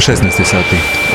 16 sati.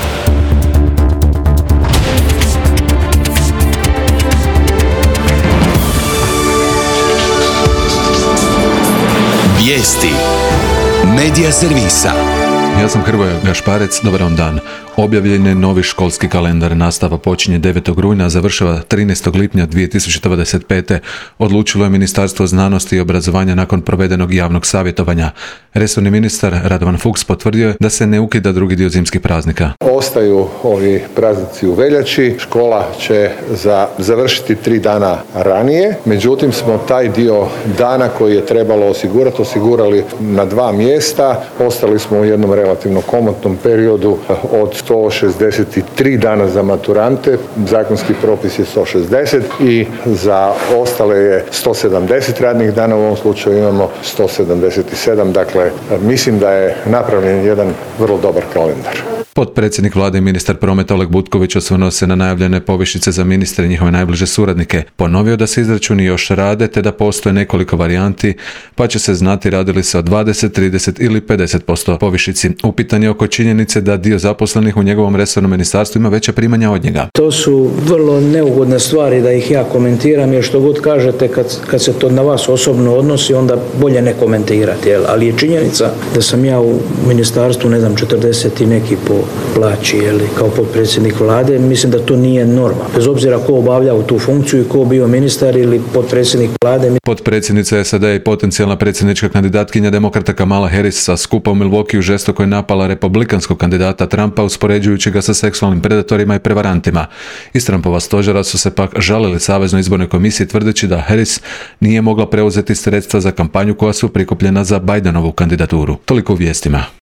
Vijesti Medija servisa. Ja sam Hrvoje Gašparec, dobar vam dan. Objavljen je novi školski kalendar. Nastava počinje 9. rujna, a završava 13. lipnja 2025. Odlučilo je Ministarstvo znanosti i obrazovanja nakon provedenog javnog savjetovanja. Resorni ministar Radovan Fuchs potvrdio je da se ne ukida drugi dio zimskih praznika. Ostaju ovi praznici u veljači. Škola će završiti 3 dana ranije. Međutim, smo taj dio dana koji je trebalo osigurali na 2 mjesta. Ostali smo u jednom relativno komotnom periodu od 163 dana za maturante, zakonski propis je 160 i za ostale je 170 radnih dana, u ovom slučaju imamo 177, dakle mislim da je napravljen jedan vrlo dobar kalendar. Potpredsjednik vlade i ministar prometa Oleg Butković osvrnuo se na najavljene povišice za ministre i njihove najbliže suradnike. Ponovio da se izračuni još rade te da postoje nekoliko varijanti, pa će se znati radi li se o 20, 30 ili 50% povišici. Upitan je oko činjenice da dio zaposlenih u njegovom resornom ministarstvu ima veća primanja od njega. To su vrlo neugodne stvari da ih ja komentiram, jer što god kažete kad se to na vas osobno odnosi, onda bolje ne komentirati. Ali je činjenica da sam ja u ministarstvu, 40 i neki po plaći, kao potpredsjednik vlade. Mislim da to nije norma. Bez obzira ko obavljao tu funkciju i ko bio ministar ili potpredsjednik vlade. Potpredsjednica SAD i potencijalna predsjednička kandidatkinja demokrata Kamala Harris sa skupa u Milwaukeeu žestoko je napala republikanskog kandidata Trumpa uspoređujući ga sa seksualnim predatorima i prevarantima. Iz Trumpova stožera su se pak žalili Saveznoj izbornoj komisiji tvrdeći da Harris nije mogla preuzeti sredstva za kampanju koja su prikupljena za Bidenovu kandidaturu. Toliko u vijestima.